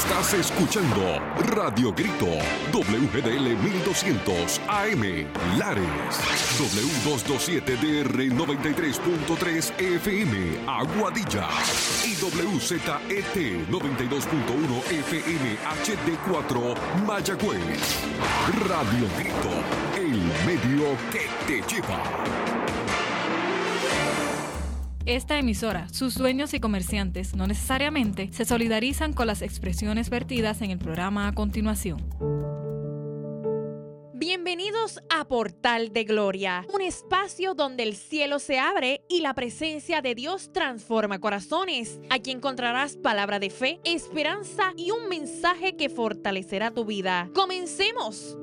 Estás escuchando Radio Grito, WGDL 1200 AM, Lares, W227DR 93.3 FM, Aguadilla, y WZET 92.1 FM HD4, Mayagüez. Radio Grito, el medio que te lleva. Esta emisora, sus dueños y comerciantes no necesariamente se solidarizan con las expresiones vertidas en el programa a continuación. Bienvenidos a Portal de Gloria, un espacio donde el cielo se abre y la presencia de Dios transforma corazones. Aquí encontrarás palabra de fe, esperanza y un mensaje que fortalecerá tu vida. ¡Comencemos!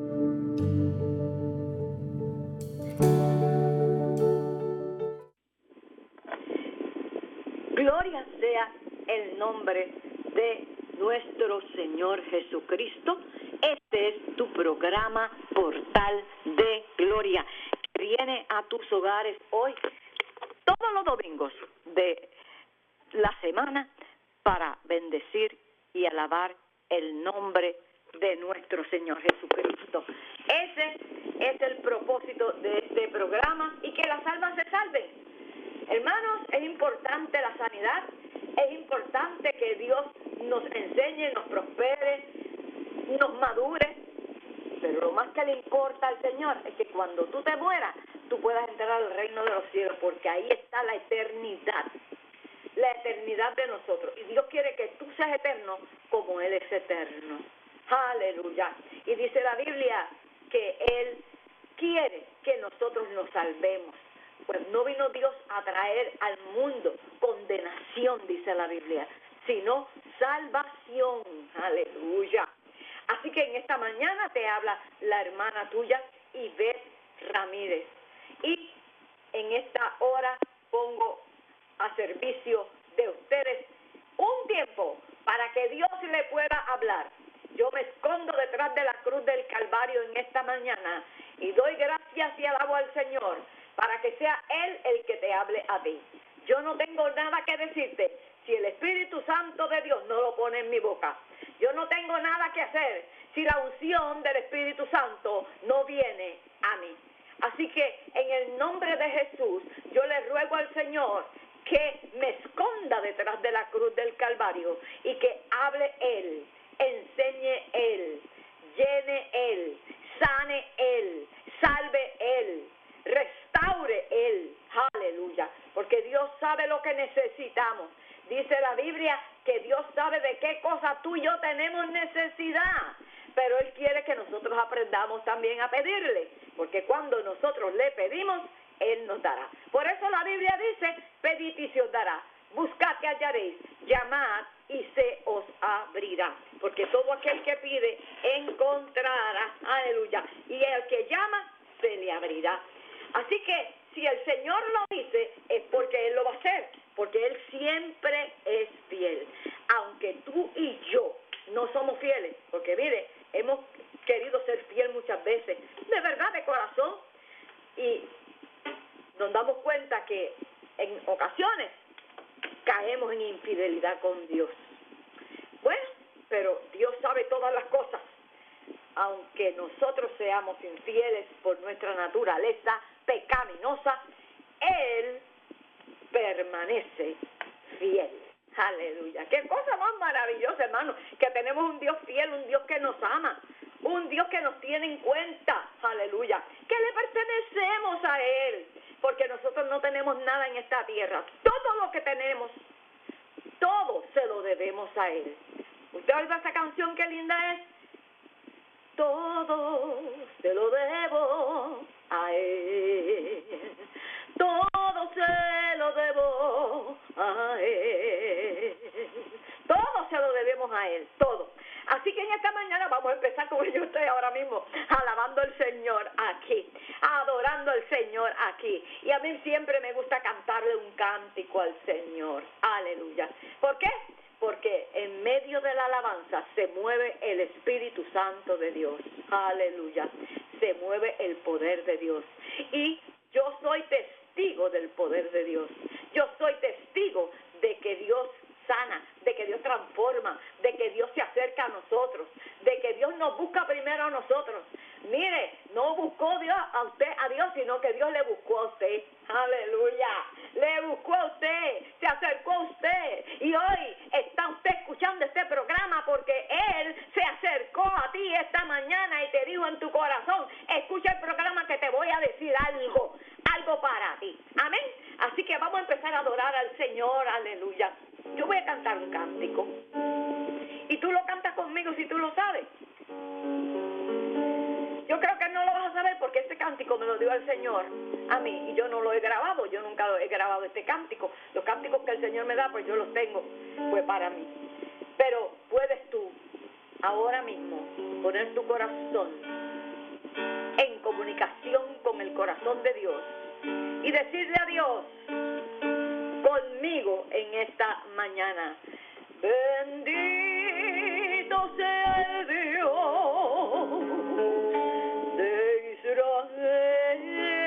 Gloria sea el nombre de nuestro Señor Jesucristo. Este es tu programa Portal de Gloria, que viene a tus hogares hoy, todos los domingos de la semana, para bendecir y alabar el nombre de nuestro Señor Jesucristo. Ese es el propósito de este programa, y que las almas se salven. Hermanos, es importante la sanidad, es importante que Dios nos enseñe, nos prospere, nos madure, pero lo más que le importa al Señor es que cuando tú te mueras, tú puedas entrar al reino de los cielos, porque ahí está la eternidad de nosotros. Y Dios quiere que tú seas eterno como Él es eterno. Aleluya. Y dice la Biblia que Él quiere que nosotros nos salvemos. Pues no vino Dios a traer al mundo condenación, dice la Biblia, sino salvación. Aleluya. Así que en esta mañana te habla la hermana tuya, Ivette Ramírez. Y en esta hora pongo a servicio de ustedes un tiempo para que Dios le pueda hablar. Yo me escondo detrás de la cruz del Calvario en esta mañana y doy gracias y alabo al Señor para que sea Él el que te hable a ti. Yo no tengo nada que decirte si el Espíritu Santo de Dios no lo pone en mi boca. Yo no tengo nada que hacer si la unción del Espíritu Santo no viene a mí. Así que en el nombre de Jesús, yo le ruego al Señor que me esconda detrás de la cruz del Calvario y que hable Él, enseñe Él, llene Él, sane Él, salve Él, restaure Él. Aleluya. Porque Dios sabe lo que necesitamos. Dice la Biblia que Dios sabe de qué cosa tú y yo tenemos necesidad. Pero Él quiere que nosotros aprendamos también a pedirle. Porque cuando nosotros le pedimos, Él nos dará. Por eso la Biblia dice, pedid y se os dará. Buscad y hallaréis. Llamad y se os abrirá. Porque todo aquel que pide, encontrará. Aleluya. Y el que llama, se le abrirá. Así que si el Señor lo dice, es porque Él lo va a hacer, porque Él siempre es fiel. Aunque tú y yo no somos fieles, porque mire, hemos querido ser fiel muchas veces, de verdad, de corazón, y nos damos cuenta que en ocasiones caemos en infidelidad con Dios. Bueno, pero Dios sabe todas las cosas. Aunque nosotros seamos infieles por nuestra naturaleza pecaminosa, Él permanece fiel. Aleluya. Qué cosa más maravillosa, hermano, que tenemos un Dios fiel, un Dios que nos ama, un Dios que nos tiene en cuenta. Aleluya. Que le pertenecemos a Él, porque nosotros no tenemos nada en esta tierra. Todo lo que tenemos, todo se lo debemos a Él. ¿Usted oiga esa canción? Qué linda es. Todo se lo debo a Él. Todo se lo debo a Él. Todo se lo debemos a Él, todo. Así que en esta mañana vamos a empezar como yo estoy ahora mismo, alabando al Señor aquí, adorando al Señor aquí. Y a mí siempre me gusta cantarle un cántico al Señor. Aleluya. ¿Por qué? Porque en medio de la alabanza se mueve el Espíritu Santo de Dios. Aleluya. Se mueve el poder de Dios. Y yo soy testigo del poder de Dios. Yo soy testigo de que Dios sana, de que Dios transforma, de que Dios se acerca a nosotros. Mire, no buscó Dios a usted, a Dios, sino que Dios le buscó a usted. Aleluya. Le buscó a usted, se acercó a usted. Y hoy está usted escuchando este programa porque Él se acercó a ti esta mañana y te dijo en tu corazón, escucha el programa que te voy a decir algo para ti. Amén. Así que vamos a empezar a adorar al Señor. Aleluya. Yo voy a cantar un cántico. Y tú lo cantas conmigo si tú lo sabes. Yo creo que no lo vas a saber porque este cántico me lo dio el Señor a mí y yo no lo he grabado, yo nunca lo he grabado este cántico. Los cánticos que el Señor me da, pues yo los tengo, pues para mí. Pero puedes tú, ahora mismo, poner tu corazón en comunicación con el corazón de Dios y decirle a Dios conmigo en esta mañana: bendito sea el Dios de Israel,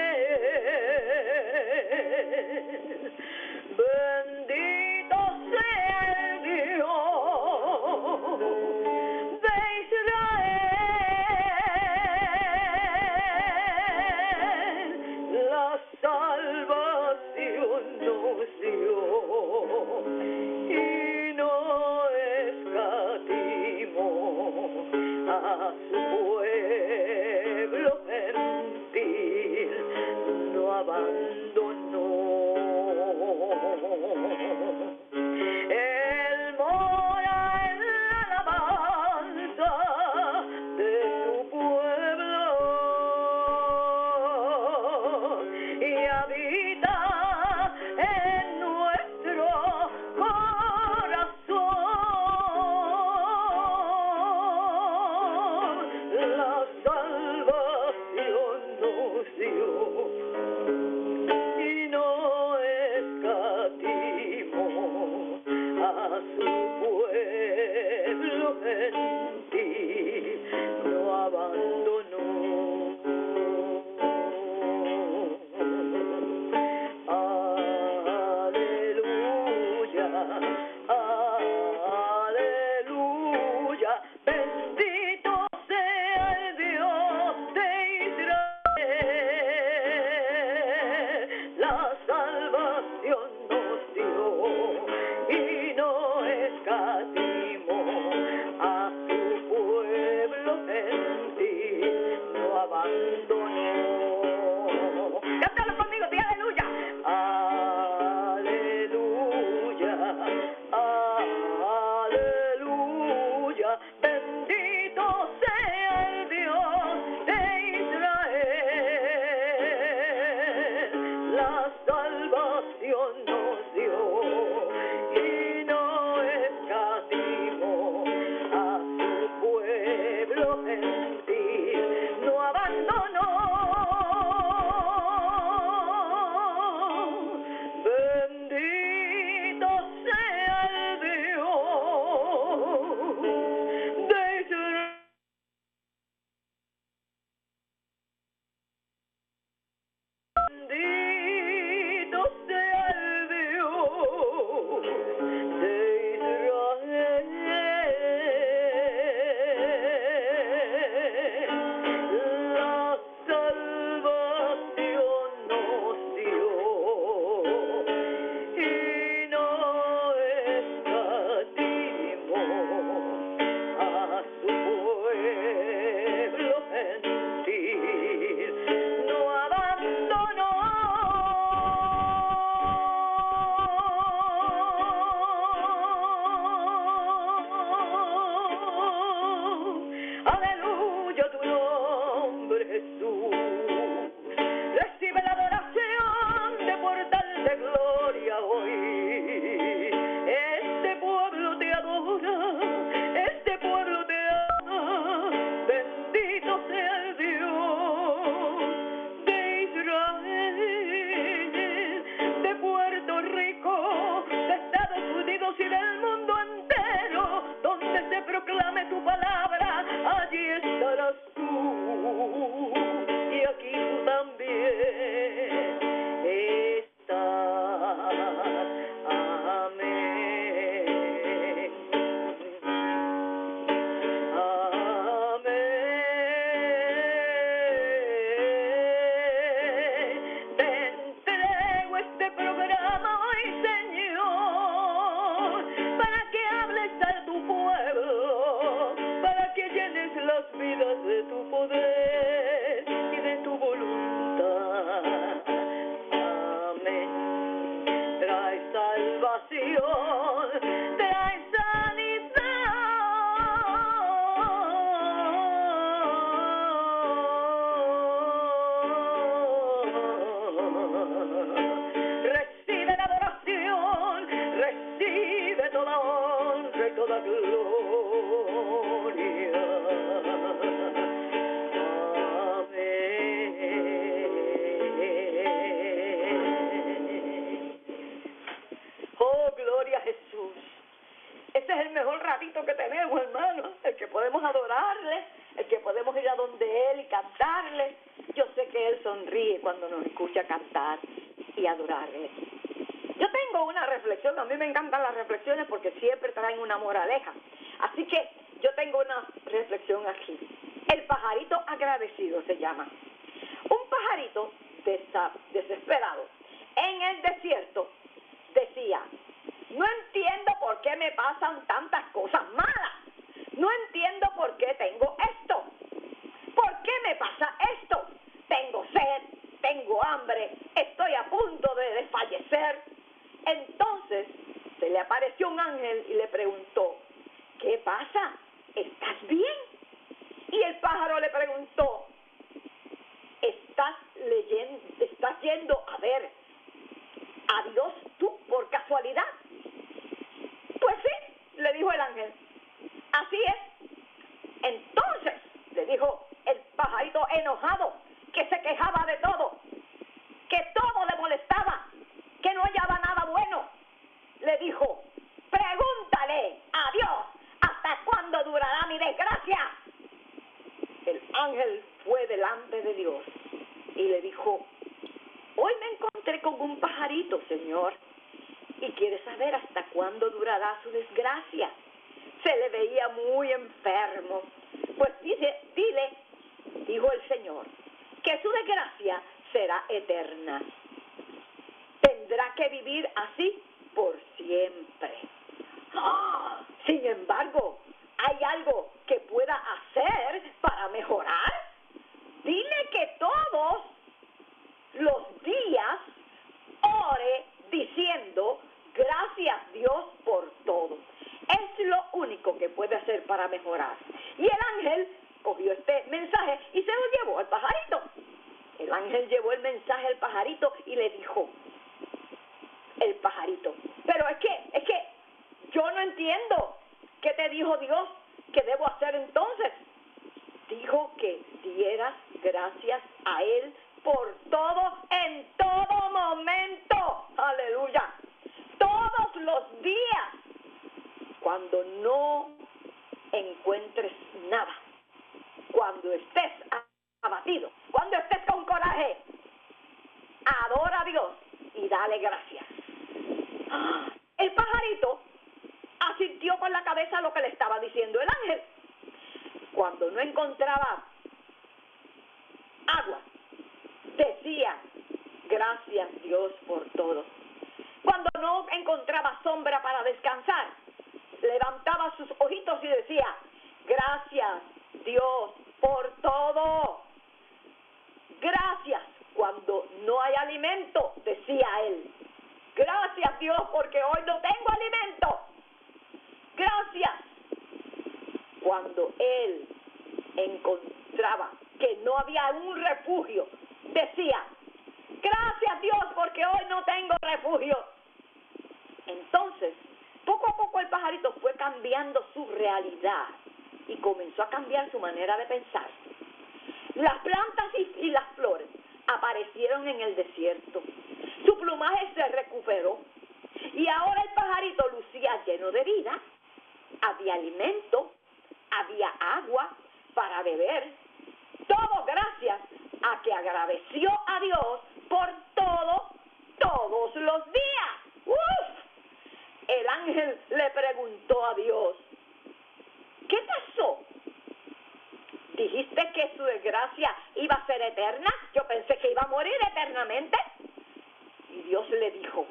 bendito sea el Dios de Israel, la salvación nos dio y no escatimó a su pueblo gentil, no abandonó. Él mora en la alabanza de su pueblo y habita en nuestro corazón. La salvación nos dio y no escatimó a su pueblo gentil, no abandonó. Aleluya, aleluya, bendito sea el Dios de Israel, la salvación nos dio y no es las vidas de tu poder y de tu voluntad. Amén. Trae salvación, trae recibe la adoración, recibe toda honra y toda gloria. Amén. Oh, gloria a Jesús. Este es el mejor ratito que tenemos, hermano, el que podemos adorarle, el que podemos ir a donde Él y cantarle. Yo sé que Él sonríe cuando nos escucha cantar y adorarle. Yo tengo una reflexión, a mí me encantan las reflexiones porque siempre traen una moraleja. Así que yo tengo una reflexión aquí. El pajarito agradecido se llama. Un pajarito desesperado en el desierto decía: no entiendo por qué me pasan tantas cosas malas. No entiendo por qué tengo esto. ¿Por qué me pasa esto? Tengo sed, tengo hambre, estoy a punto de desfallecer. Entonces se le apareció un ángel y le preguntó: ¿qué pasa? ¿Estás bien? Y el pájaro le preguntó: ¿estás yendo a ver a Dios tú por casualidad? Pues sí, le dijo el ángel, así es. Entonces, le dijo el pajarito enojado, que se quejaba de todo, que todo le molestaba, que no hallaba nada bueno, le dijo: pregúntale a Dios hasta cuándo durará mi desgracia. El ángel fue delante de Dios y le dijo: hoy me encontré con un pajarito, Señor, y quiere saber hasta cuándo durará su desgracia. Se le veía muy enfermo. Pues dile, dijo el Señor, que su desgracia será eterna. Tendrá que vivir así por siempre. ¡Ah! Sin embargo, ¿hay algo que pueda hacer para mejorar? Dile que todos los días ore diciendo: gracias Dios por todo. Es lo único que puede hacer para mejorar. Y el ángel cogió este mensaje y se lo llevó al pajarito. El ángel llevó el mensaje al pajarito y le dijo el pajarito: pero es que yo no entiendo. ¿Qué te dijo Dios que debo hacer entonces? Dijo que dieras gracias a Él por todo, en todo momento. Aleluya. Todos los días. Cuando no encuentres nada, cuando estés abatido, cuando estés con coraje, adora a Dios y dale gracias. El pajarito asintió con la cabeza lo que le estaba diciendo el ángel. Cuando no encontraba agua, decía: gracias Dios por todo. Cuando no encontraba sombra para descansar, levantaba sus ojitos y decía: gracias Dios por todo. Gracias cuando no hay alimento, decía él: gracias Dios porque hoy no tengo alimento. Gracias cuando él encontraba que no había un refugio, decía: gracias Dios porque hoy no tengo refugio. Entonces, poco a poco el pajarito fue cambiando su realidad y comenzó a cambiar su manera de pensar. Las plantas y las flores aparecieron en el desierto. Su plumaje se recuperó y ahora el pajarito lucía lleno de vida. Había alimento, había agua para beber. Todo gracias a que agradeció a Dios por todo, todos los días. ¡Uf! El ángel le preguntó a Dios: ¿qué pasó? ¿Dijiste que su desgracia iba a ser eterna? Yo pensé que iba a morir eternamente. Y Dios le dijo: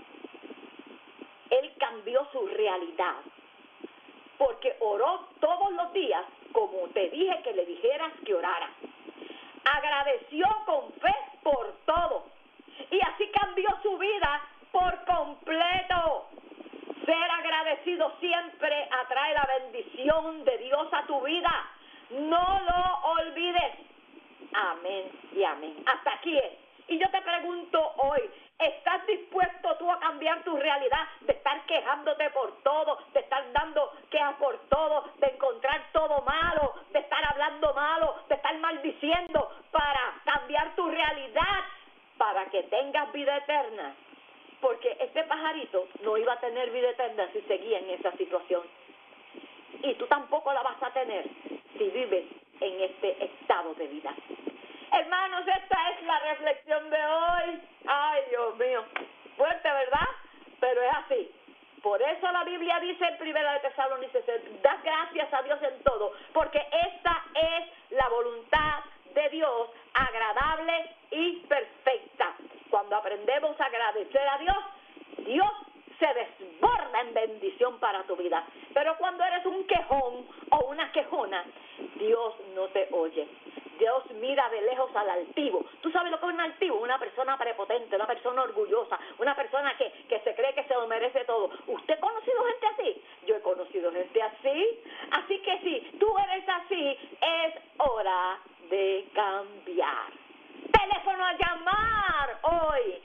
él cambió su realidad, porque oró todos los días como te dije que le dijeras que orara. Agradeció con fe por todo y así cambió su vida por completo. Ser agradecido siempre atrae la bendición de Dios a tu vida. No lo olvides. Amén y amén. Hasta aquí es. Y yo te pregunto hoy, ¿estás dispuesto tú a cambiar tu realidad de estar quejándote por todo, de estar dando quejas por todo, de encontrar todo malo, de estar hablando malo, de estar maldiciendo para cambiar tu realidad, para que tengas vida eterna? Porque este pajarito no iba a tener vida eterna si seguía en esa situación. Y tú tampoco la vas a tener si vives en este estado de vida. Hermanos, esta es la reflexión de hoy. Ay, Dios mío, fuerte, ¿verdad? Pero es así. Por eso la Biblia dice en 1 Tesalonicenses, da gracias a Dios en todo, porque esta es la voluntad de Dios, agradable y perfecta. Cuando aprendemos a agradecer a Dios, Dios se desborda en bendición para tu vida. Pero cuando eres un quejón o una quejona, Dios no te oye. Dios mira de lejos al altivo. ¿Tú sabes lo que es un altivo? Una persona prepotente, una persona orgullosa, una persona que se cree que se lo merece todo. ¿Usted ha conocido gente así? Yo he conocido gente así. Así que si tú eres así, es hora de cambiar. Teléfono a llamar hoy,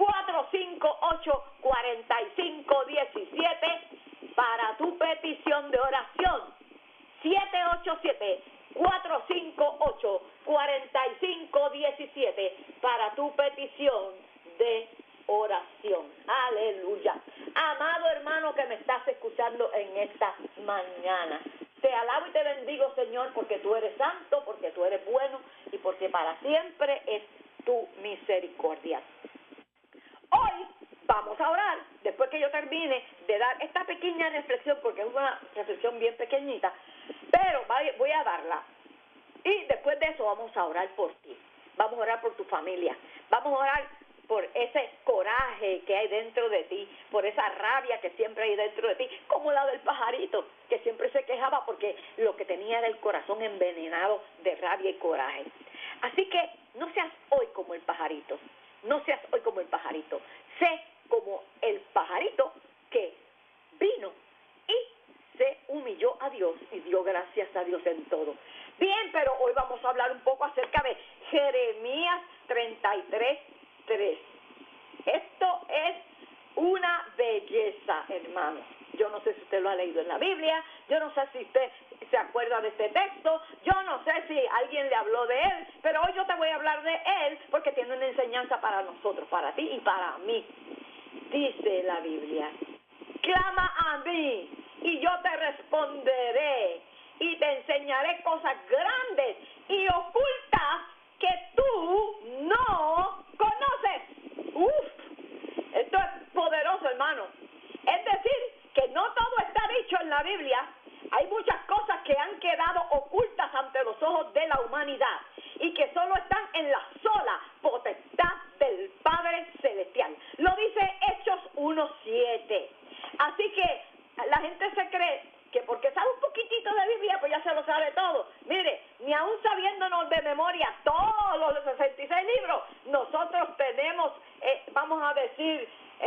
458-4517 para tu petición de oración. 787-458-4517 para tu petición de oración. Aleluya. Amado hermano que me estás escuchando en esta mañana, te alabo y te bendigo, Señor, porque tú eres santo, porque tú eres bueno y porque para siempre es tu misericordia. Hoy vamos a orar, después que yo termine de dar esta pequeña reflexión, porque es una reflexión bien pequeñita, pero voy a darla. Y después de eso vamos a orar por ti, vamos a orar por tu familia, vamos a orar por ese coraje que hay dentro de ti, por esa rabia que siempre hay dentro de ti, como la del pajarito, que siempre se quejaba porque lo que tenía era el corazón envenenado de rabia y coraje. Así que no seas hoy como el pajarito, no seas hoy como el pajarito, sé como el pajarito que vino y se humilló a Dios y dio gracias a Dios en todo. Bien, pero hoy vamos a hablar un poco acerca de Jeremías 33:3. Esto es una belleza, hermanos. Yo no sé si usted lo ha leído en la Biblia, yo no sé si usted se acuerda de este texto, yo no sé si alguien le habló de él, pero hoy yo te voy a hablar de él porque tiene una enseñanza para nosotros, para ti y para mí. Dice la Biblia, clama a mí y yo te responderé y te enseñaré cosas grandes y ocultas que tú no conoces. Esto es poderoso, hermano. Es decir, que no todo está dicho en la Biblia. Hay muchas cosas que han quedado ocultas ante los ojos de la humanidad y que solo están en la sola potestad del Padre Celestial. Lo dice Hechos 1:7. Así que la gente se cree que porque sabe un poquitito de Biblia, pues ya se lo sabe todo. Mire, ni aún sabiéndonos de memoria todos los 66 libros, nosotros tenemos, vamos a decir,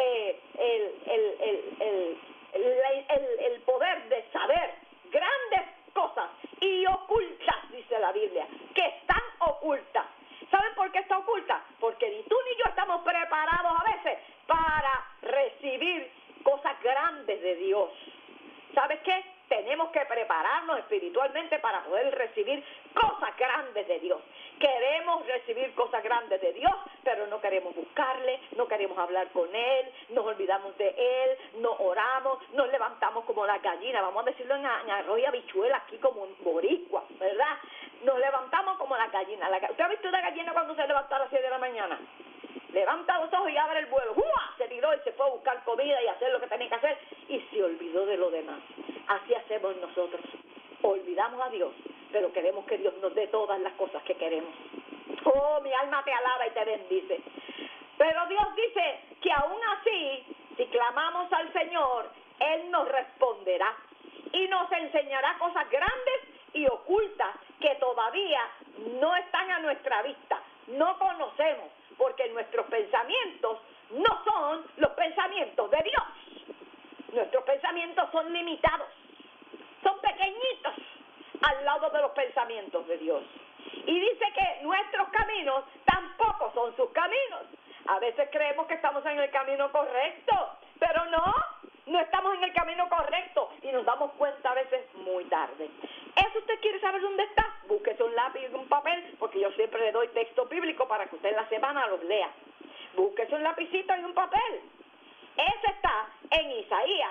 el poder de saber grandes cosas y ocultas, dice la Biblia, que están ocultas. ¿Saben por qué está oculta? Porque ni tú ni yo estamos preparados a veces para recibir cosas grandes de Dios. ¿Sabes qué? Tenemos que prepararnos espiritualmente para poder recibir cosas grandes de Dios. Queremos recibir cosas grandes de Dios, pero no queremos buscarle, no queremos hablar con Él, nos olvidamos de Él, no oramos, nos levantamos como las gallinas, vamos a decirlo en arroz y habichuela aquí como en boricua, ¿verdad? Nos levantamos como las gallinas. ¿Usted ha visto una gallina cuando se levanta a las 7 de la mañana? Levanta los ojos y abre el vuelo. ¡Uah! Se tiró y se fue a buscar comida y hacer lo que tenía que hacer y se olvidó de lo demás. Así hacemos nosotros. Olvidamos a Dios, pero queremos que Dios nos dé todas las cosas que queremos. Oh, mi alma te alaba y te bendice. Pero Dios dice que aún así, si clamamos al Señor, Él nos responderá y nos enseñará cosas grandes y ocultas que todavía no están a nuestra vista, no conocemos, porque nuestros pensamientos no son los pensamientos de Dios. Nuestros pensamientos son limitados, son pequeñitos al lado de los pensamientos de Dios. Y dice que nuestros caminos tampoco son sus caminos. A veces creemos que estamos en el camino correcto, pero no estamos en el camino correcto y nos damos cuenta a veces muy tarde. ¿Eso usted quiere saber dónde está? Búsquese un lápiz y un papel, porque yo siempre le doy texto bíblico para que usted en la semana los lea. Búsquese un lapicito y un papel. Ese está en Isaías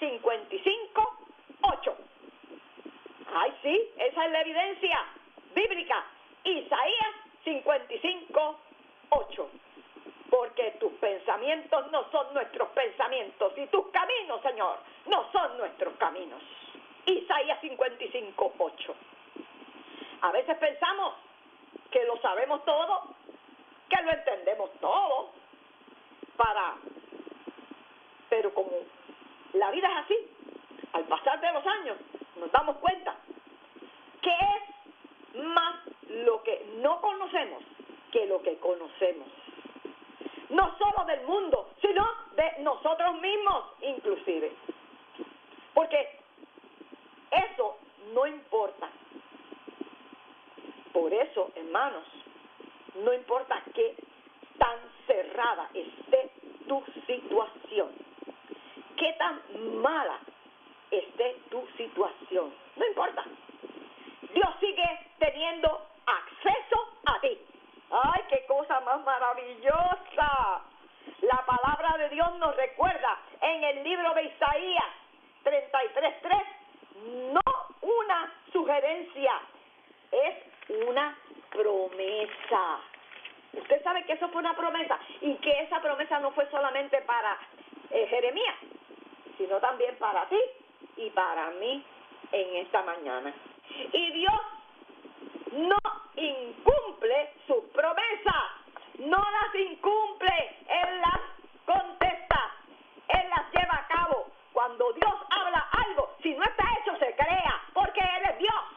55:8. Ay, sí, esa es la evidencia bíblica. Isaías 55:8. Porque tus pensamientos no son nuestros pensamientos y tus caminos, Señor, no son nuestros caminos. Isaías 55:8. A veces pensamos que lo sabemos todo, que lo entendemos todo, pero como la vida es así, al pasar de los años nos damos cuenta que es más lo que no conocemos que lo que conocemos. No solo del mundo, sino de nosotros mismos inclusive. Porque eso no importa. Por eso, hermanos, no importa qué tan cerrada esté tu situación, qué tan mala esté tu situación, no importa. Dios sigue teniendo acceso a ti. ¡Ay, qué cosa más maravillosa! La palabra de Dios nos recuerda en el libro de Isaías 33:3, no una sugerencia, es una promesa. Usted sabe que eso fue una promesa y que esa promesa no fue solamente para Jeremías, sino también para ti y para mí en esta mañana. Y Dios no incumple sus promesas, no las incumple, Él las contesta, Él las lleva a cabo. Cuando Dios habla algo, si no está hecho, se crea, porque Él es Dios.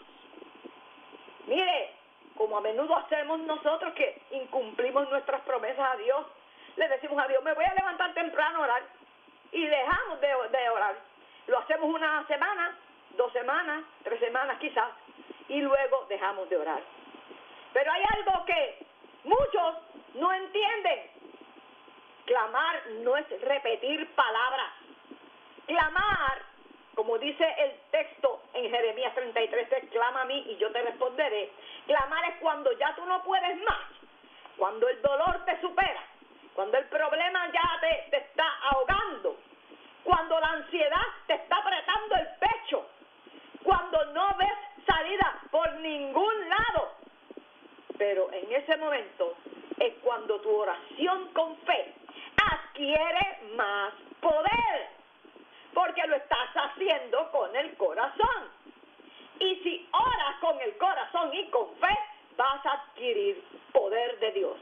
Mire, como a menudo hacemos nosotros que incumplimos nuestras promesas a Dios, le decimos a Dios, me voy a levantar temprano a orar, y dejamos de orar. Lo hacemos una semana, 2 semanas, 3 semanas quizás, y luego dejamos de orar. Pero hay algo que muchos no entienden. Clamar no es repetir palabras. Clamar, como dice el texto en Jeremías 33, clama a mí y yo te responderé. Clamar es cuando ya tú no puedes más, cuando el dolor te supera, cuando el problema ya te está ahogando, cuando la ansiedad te está apretando el pecho, cuando no ves salida por ningún lado. Pero en ese momento es cuando tu oración con fe adquiere más poder, porque lo estás haciendo con el corazón. Y si oras con el corazón y con fe, vas a adquirir poder de Dios.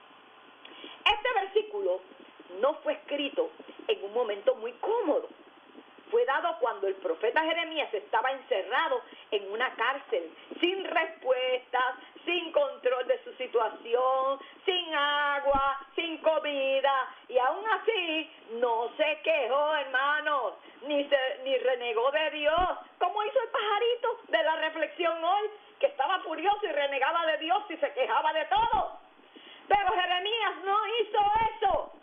Este versículo no fue escrito en un momento muy cómodo. Fue dado cuando el profeta Jeremías estaba encerrado en una cárcel, sin respuestas, sin control de su situación, sin agua, sin comida, y aún así no se quejó, hermanos, ni renegó de Dios, como hizo el pajarito de la reflexión hoy, que estaba furioso y renegaba de Dios y se quejaba de todo. Pero Jeremías no hizo eso.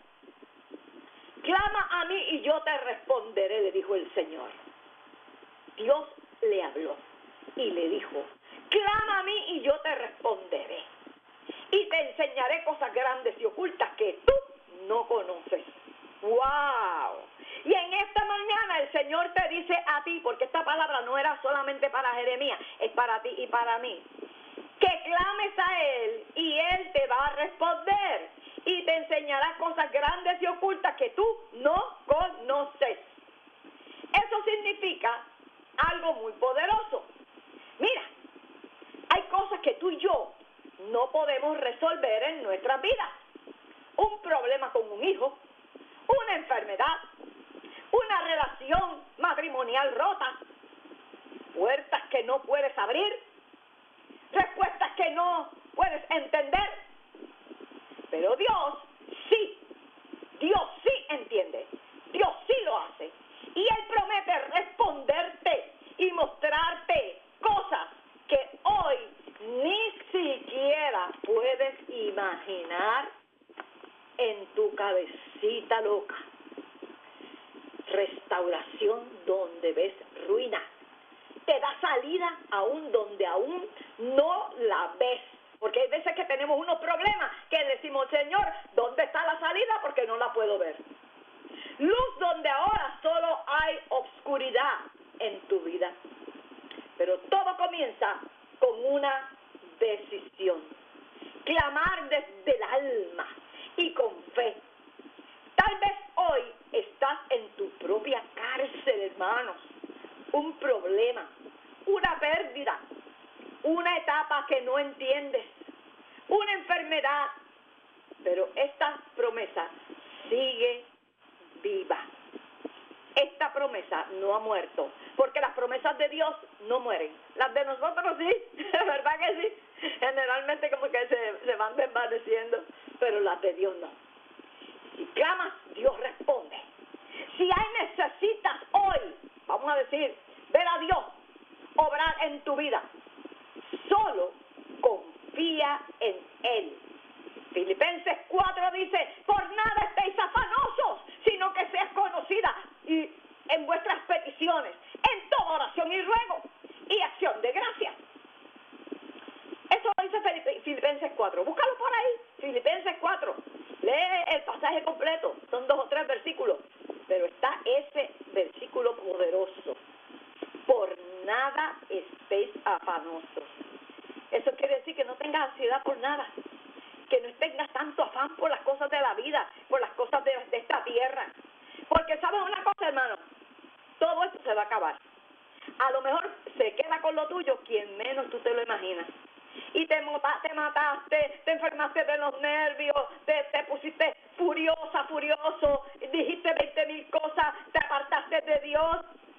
Clama a mí y yo te responderé, le dijo el Señor. Dios le habló y le dijo, clama a mí y yo te responderé. Y te enseñaré cosas grandes y ocultas que tú no conoces. ¡Wow! Y en esta mañana el Señor te dice a ti, porque esta palabra no era solamente para Jeremías, es para ti y para mí, que clames a Él y Él te va a responder. Y te enseñará cosas grandes y ocultas que tú no conoces. Eso significa algo muy poderoso. Mira, hay cosas que tú y yo no podemos resolver en nuestras vidas. Un problema con un hijo, una enfermedad, una relación matrimonial rota, puertas que que no puedes abrir, respuestas que no puedes entender. Pero Dios sí entiende, Dios sí lo hace. Y Él promete responderte y mostrarte cosas que hoy ni siquiera puedes imaginar en tu cabecita loca. Restauración donde ves ruina. Te da salida aún donde aún no la ves. Porque hay veces que tenemos unos problemas que decimos, Señor, ¿dónde está la salida? Porque no la puedo ver. Luz donde ahora solo hay obscuridad en tu vida. Pero todo comienza con una decisión. Clamar desde el alma y con fe. Tal vez hoy estás en tu propia cárcel, hermanos. Un problema, una pérdida, una etapa que no entiendes, una enfermedad. Pero esta promesa sigue viva. Esta promesa no ha muerto, porque las promesas de Dios no mueren. Las de nosotros sí, ¿verdad que sí? Generalmente como que se van desvaneciendo, pero las de Dios no. Si clamas, Dios responde. Si necesitas hoy, vamos a decir, ver a Dios obrar en tu vida, solo confía en Él. Filipenses 4 dice, por nada estéis afanosos, sino que seas conocida y en vuestras peticiones, en toda oración y ruego y acción de gracias. Eso lo dice Filipenses 4. Búscalo por ahí, Filipenses 4. Lee el pasaje completo, son 2 o 3 versículos, pero está ese versículo poderoso. Por nada estéis afanosos. Eso quiere decir que no tengas ansiedad por nada, que no tengas tanto afán por las cosas de la vida, por las cosas de esta tierra. Porque sabes una cosa, hermano, todo esto se va a acabar. A lo mejor se queda con lo tuyo quien menos tú te lo imaginas. Y te mataste, te enfermaste de los nervios, te pusiste furiosa, furioso, dijiste 20,000 cosas, te apartaste de Dios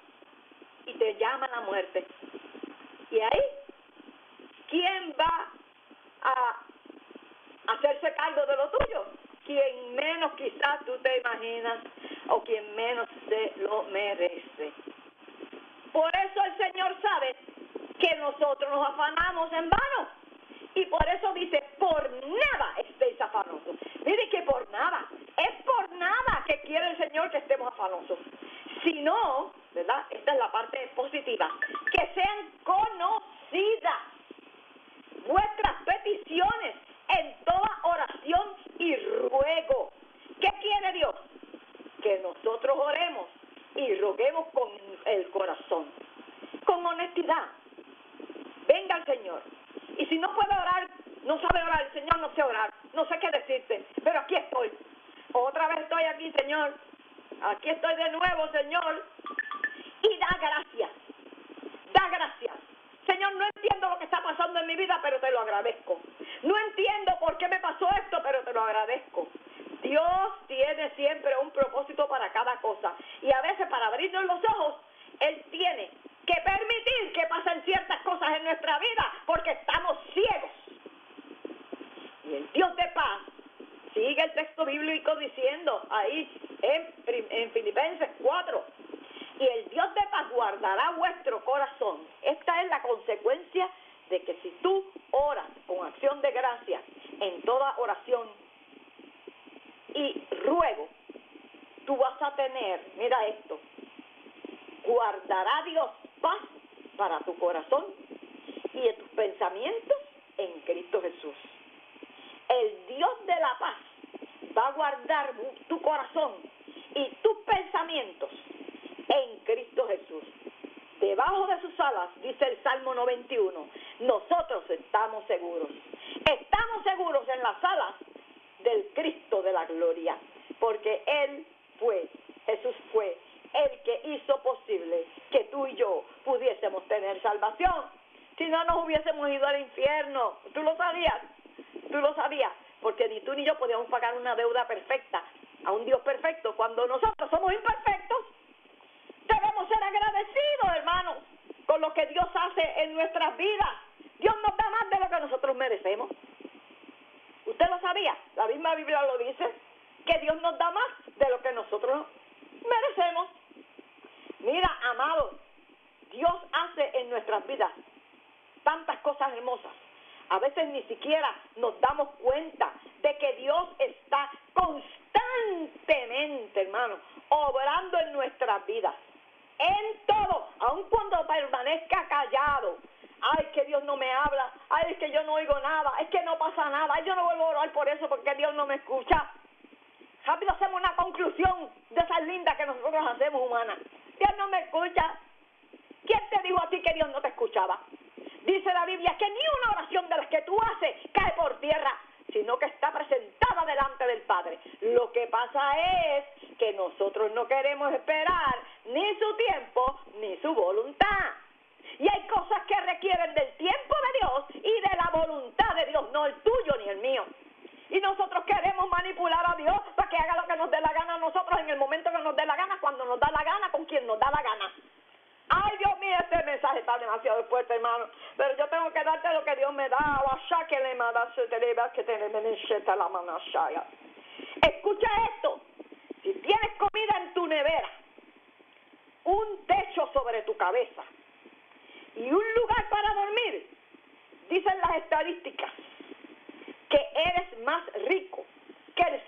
y te llama la muerte. Y ahí, ¿quién va a hacerse cargo de lo tuyo? Quien menos quizás tú te imaginas o quien menos se lo merece. Por eso el Señor sabe que nosotros nos afanamos en vano. Y por eso dice, por nada estéis afanosos. Mire que por nada, es por nada que quiere el Señor que estemos afanosos. Si no, ¿verdad? Esta es la parte positiva. Que sean conocidas vuestras peticiones en toda oración y ruego. ¿Qué quiere Dios? Que nosotros oremos y roguemos con el corazón, con honestidad. Venga al Señor. Y si no puede orar, no sabe orar, el Señor, no sé orar, no sé qué decirte, pero aquí estoy. Otra vez estoy aquí, Señor. Aquí estoy de nuevo, Señor. Y da gracias. Da gracias. Señor, no entiendo lo que está pasando en mi vida, pero te lo agradezco. No entiendo por qué me pasó esto, pero te lo agradezco. Dios tiene siempre un propósito para cada cosa. Y a veces para abrirnos los ojos, Él tiene que permitir que pasen ciertas cosas en nuestra vida, porque estamos ciegos. Y el Dios de paz, sigue el texto bíblico diciendo ahí en Filipenses 4, y el Dios de paz guardará vuestro corazón. Esta es la consecuencia de que si tú oras con acción de gracia en toda oración y ruego, tú vas a tener, mira esto, guardará Dios paz para tu corazón y en tus pensamientos en Cristo Jesús. El Dios de la paz va a guardar tu corazón y tus pensamientos en Cristo Jesús. Debajo de sus alas, dice el Salmo 91, nosotros estamos seguros. Estamos seguros en las alas del Cristo de la gloria, porque Jesús fue el que hizo posible que tú y yo pudiésemos tener salvación. Si no, nos hubiésemos ido al infierno. ¿Tú lo sabías? Tú lo sabías, porque ni tú ni yo podíamos pagar una deuda perfecta a un Dios perfecto. Cuando nosotros somos imperfectos, debemos ser agradecidos, hermanos, con lo que Dios hace en nuestras vidas. Dios nos da más de lo que nosotros merecemos. ¿Usted lo sabía? La misma Biblia lo dice, que Dios nos da más de lo que nosotros merecemos. Mira, amados, Dios hace en nuestras vidas tantas cosas hermosas. A veces ni siquiera nos damos cuenta de que Dios está constantemente, hermano, obrando en nuestras vidas. En todo, aun cuando permanezca callado. Ay, que Dios no me habla. Ay, es que yo no oigo nada. Es que no pasa nada. Ay, yo no vuelvo a orar por eso porque Dios no me escucha. Rápido hacemos una conclusión de esas lindas que nosotros hacemos humanas. Dios no me escucha. ¿Quién te dijo a ti que Dios no te escuchaba? Dice la Biblia que ni una oración de las que tú haces cae por tierra, sino que está presentada delante del Padre. Lo que pasa es que nosotros no queremos esperar ni su tiempo ni su voluntad. Y hay cosas que requieren del tiempo de Dios y de la voluntad de Dios, no el tuyo ni el mío. Y nosotros queremos manipular a Dios para que haga lo que nos dé la gana a nosotros en el momento que nos dé la gana, cuando nos da la gana, con quien nos da la gana. Ay, Dios mío, este mensaje está demasiado fuerte, hermano. Pero yo tengo que darte lo que Dios me da. Escucha esto. Si tienes comida en tu nevera, un techo sobre tu cabeza y un lugar para dormir, dicen las estadísticas que eres más rico que el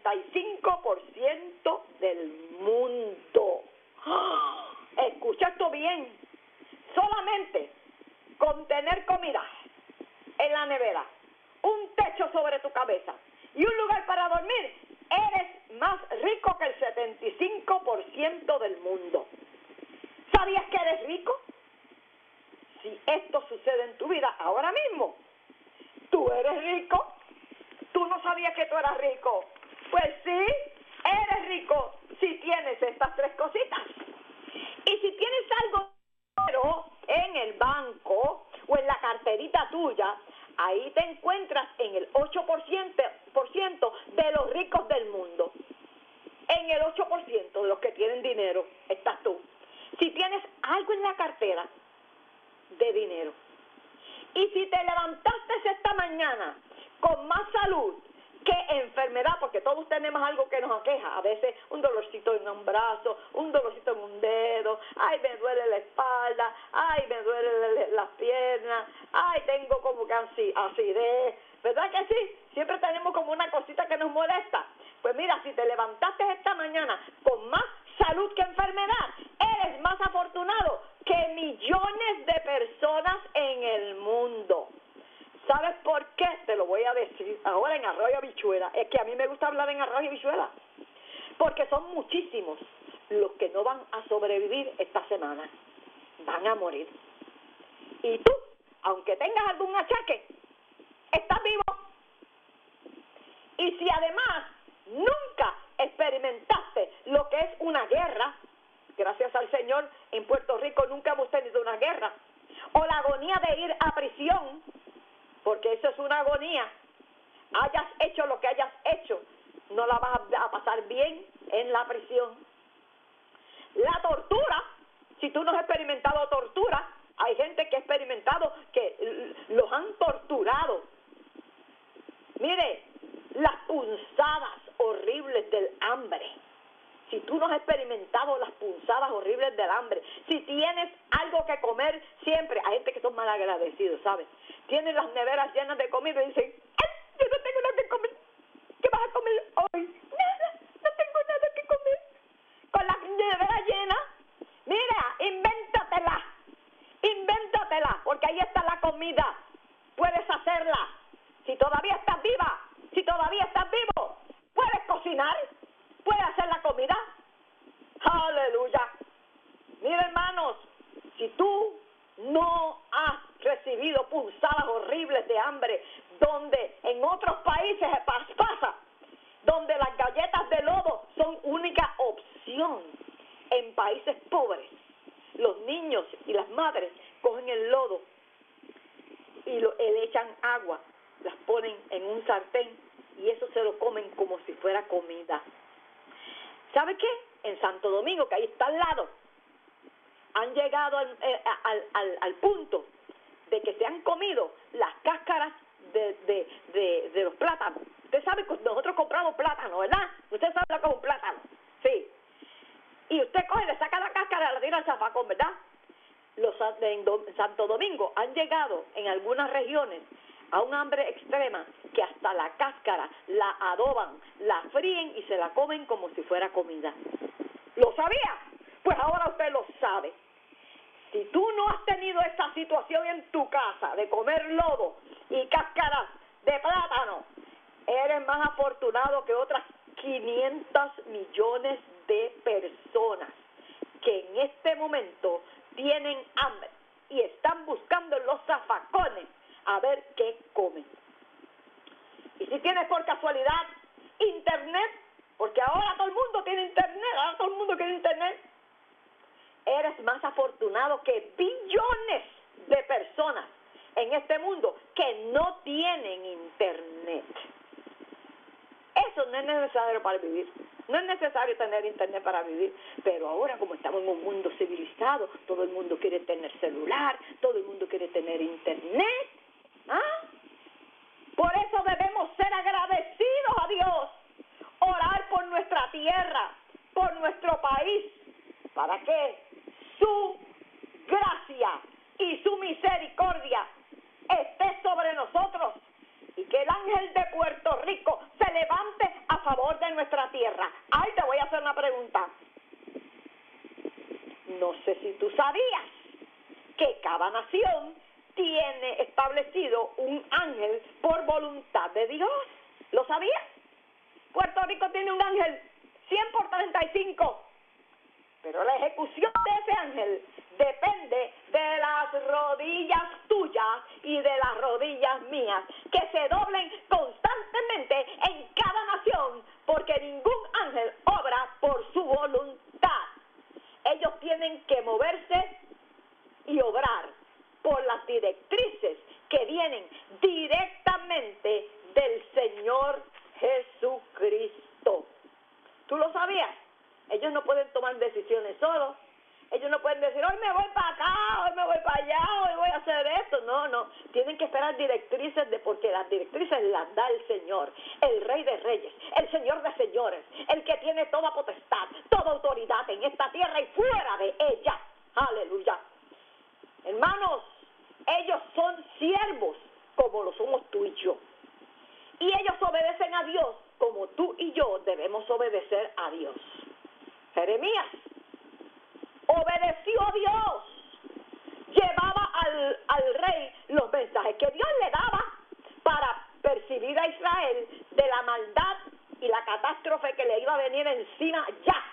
75% del mundo. Escucha esto bien. Solamente con tener comida en la nevera, un techo sobre tu cabeza y un lugar para dormir, eres más rico que el 75% del mundo. ¿Sabías que eres rico? Si esto sucede en tu vida ahora mismo, tú eres rico. ¿Tú no sabías que tú eras rico? Pues sí, eres rico si tienes estas tres cositas. Y si tienes algo en el banco o en la carterita tuya, ahí te encuentras en el 8% de los ricos del mundo. En el 8% de los que tienen dinero estás tú. Si tienes algo en la cartera de dinero, y si te levantaste esta mañana con más salud que enfermedad, porque todos tenemos algo que nos aqueja, a veces un dolorcito en un brazo, un dolorcito en un dedo, ay, me duele la espalda, ay, me duele las piernas, ay, tengo como que acidez, ¿verdad que sí? Siempre tenemos como una cosita que nos molesta. Pues mira, si te levantaste esta mañana con más salud que enfermedad, eres más afortunado que millones de personas en el mundo. ¿Sabes por qué? Te lo voy a decir ahora en arroz y habichuela. Es que a mí me gusta hablar en arroz y habichuela. Porque son muchísimos los que no van a sobrevivir esta semana. Van a morir. Y tú, aunque tengas algún achaque, estás vivo. Y si además nunca experimentaste lo que es una guerra, gracias al Señor, en Puerto Rico nunca hemos tenido una guerra, o la agonía de ir a prisión, porque eso es una agonía. Hayas hecho lo que hayas hecho, no la vas a pasar bien en la prisión. La tortura, si tú no has experimentado tortura, hay gente que ha experimentado que los han torturado. Mire, las punzadas horribles del hambre. Si tú no has experimentado las punzadas horribles del hambre, si tienes algo que comer siempre, hay gente que son mal agradecidos, ¿sabes? Tienen las neveras llenas de comida y dicen, ¡ay, yo no tengo nada que comer! ¿Qué vas a comer hoy? Nada, no tengo nada que comer. Con la nevera llena, mira, invéntatela, porque ahí está la comida. Puedes hacerla. Si todavía estás viva, si todavía estás vivo, puedes cocinar, puedes hacer la comida. ¡Aleluya! Mira, hermanos, si tú no has recibido punzadas horribles de hambre, donde en otros países pasa, donde las galletas de lodo son única opción, en países pobres, los niños y las madres cogen el lodo y le echan agua, las ponen en un sartén y eso se lo comen como si fuera comida. ¿Sabe qué? En Santo Domingo, que ahí está al lado, han llegado al punto de que se han comido las cáscaras de los plátanos. Usted sabe que nosotros compramos plátano, ¿verdad? Usted sabe lo que es un plátano. Sí. Y usted coge, le saca la cáscara y la tira al zafacón, ¿verdad? En Santo Domingo han llegado en algunas regiones a un hambre extrema que hasta la cáscara la adoban, la fríen y se la comen como si fuera comida. ¿Lo sabía? Pues ahora usted lo sabe. Si tú no has tenido esta situación en tu casa de comer lodo y cáscaras de plátano, eres más afortunado que otras 500 millones de personas que en este momento tienen hambre y están buscando en los zafacones a ver qué comen. Y si tienes por casualidad internet, porque ahora todo el mundo tiene internet, ahora todo el mundo quiere internet, eres más afortunado que billones de personas en este mundo que no tienen internet. Eso no es necesario para vivir. No es necesario tener internet para vivir, pero ahora como estamos en un mundo civilizado, todo el mundo quiere tener celular, todo el mundo quiere tener internet. ¿Ah? Por eso debemos ser agradecidos a Dios, orar por nuestra tierra, por nuestro país, para que su gracia y su misericordia esté sobre nosotros y que el ángel de Puerto Rico se levante a favor de nuestra tierra. Ay, te voy a hacer una pregunta. No sé si tú sabías que cada nación tiene establecido un ángel por voluntad de Dios. ¿Lo sabías? Puerto Rico tiene un ángel 100 por 35. Pero la ejecución de ese ángel depende de las rodillas tuyas y de las rodillas mías, que se doblen constantemente en cada nación, porque ningún ángel obra por su voluntad. Ellos tienen que moverse y obrar por las directrices que vienen directamente del Señor Jesucristo. ¿Tú lo sabías? Ellos no pueden tomar decisiones solos. Ellos no pueden decir, hoy me voy para acá, hoy me voy para allá, hoy voy a hacer esto. No. Tienen que esperar directrices, porque las directrices las da el Señor, el Rey de Reyes, el Señor de Señores, el que tiene toda potestad, toda autoridad en esta tierra y fuera de ella. Aleluya. Hermanos, ellos son siervos como lo somos tú y yo. Y ellos obedecen a Dios como tú y yo debemos obedecer a Dios. Jeremías obedeció a Dios, llevaba al rey los mensajes que Dios le daba para percibir a Israel de la maldad y la catástrofe que le iba a venir encima ya.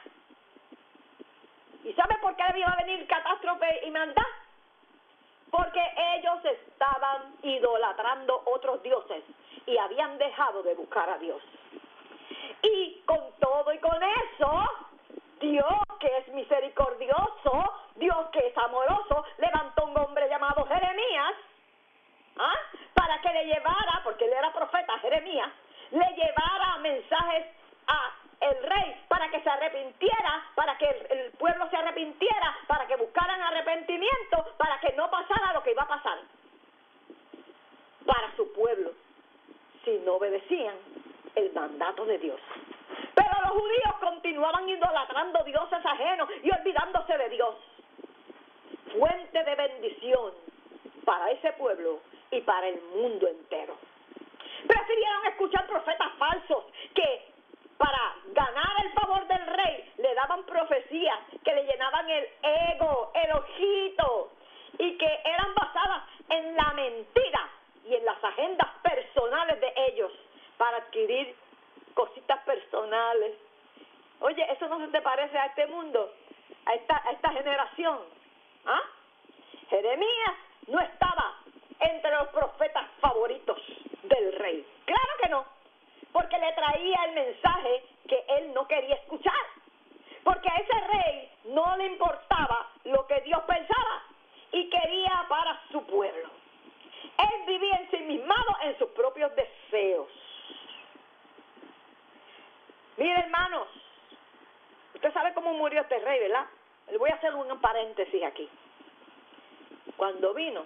¿Y sabe por qué le iba a venir catástrofe y maldad? Porque ellos estaban idolatrando otros dioses y habían dejado de buscar a Dios. Y con todo y con eso, Dios, que es misericordioso, Dios que es amoroso, levantó un hombre llamado Jeremías, para que le llevara, porque él era profeta, Jeremías, le llevara mensajes a el rey para que se arrepintiera, para que el pueblo se arrepintiera, para que buscaran arrepentimiento, para que no pasara lo que iba a pasar para su pueblo si no obedecían el mandato de Dios. Pero los judíos continuaban idolatrando dioses ajenos y olvidándose de Dios, fuente de bendición para ese pueblo y para el mundo entero. Prefirieron escuchar profetas falsos que para ganar el favor del rey le daban profecías que le llenaban el ego, el ojito, y que eran basadas en la mentira y en las agendas personales de ellos para adquirir cositas personales. Oye, ¿eso no se te parece a este mundo, a esta generación? Jeremías no estaba entre los profetas favoritos del rey. Claro que no, porque le traía el mensaje que él no quería escuchar, porque a ese rey no le importaba lo que Dios pensaba y quería para su pueblo. Él vivía ensimismado en sus propios deseos. Mire, hermanos, usted sabe cómo murió este rey, ¿verdad? le voy a hacer un paréntesis aquí. Cuando vino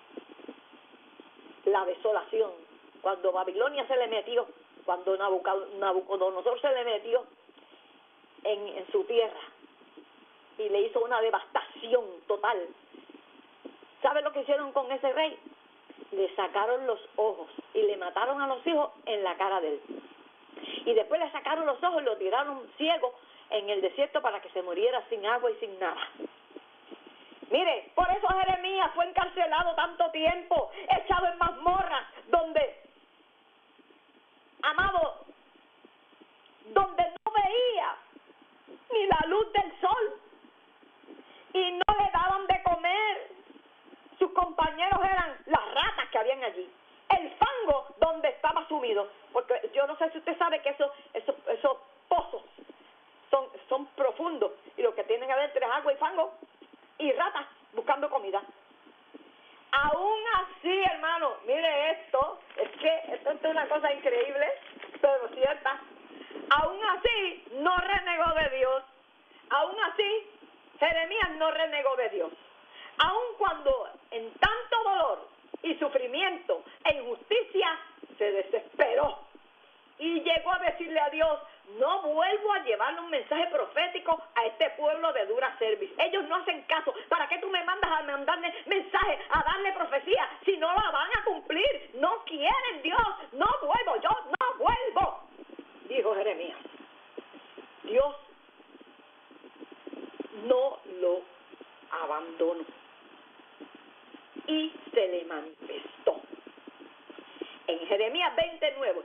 la desolación, cuando Babilonia se le metió, cuando Nabucodonosor se le metió en su tierra y le hizo una devastación total, ¿sabe lo que hicieron con ese rey? Le sacaron los ojos y le mataron a los hijos en la cara de él. Y después le sacaron los ojos y lo tiraron ciego en el desierto para que se muriera sin agua y sin nada. Mire, por eso Jeremías fue encarcelado tanto tiempo, echado en mazmorras, donde, amado, donde no veía ni la luz del sol y no le daban de comer. Sus compañeros eran las ratas que habían allí, el fango donde estaba sumido, porque yo no sé si usted sabe que esos pozos son profundos y lo que tienen adentro es agua y fango y ratas buscando comida. Aún así, hermano, mire esto, esto es una cosa increíble, pero cierta. Aún así, no renegó de Dios. Aún así, Jeremías no renegó de Dios. Aun cuando en tanto dolor y sufrimiento e injusticia se desesperó y llegó a decirle a Dios: no vuelvo a llevarle un mensaje profético a este pueblo de dura cerviz. Ellos no hacen caso. ¿Para qué tú me mandas a mandarle mensaje, a darle profecía, si no la van a cumplir? No quieren, Dios. No vuelvo, yo no vuelvo, dijo Jeremías. Dios no lo abandonó y se le manifestó. En Jeremías 29,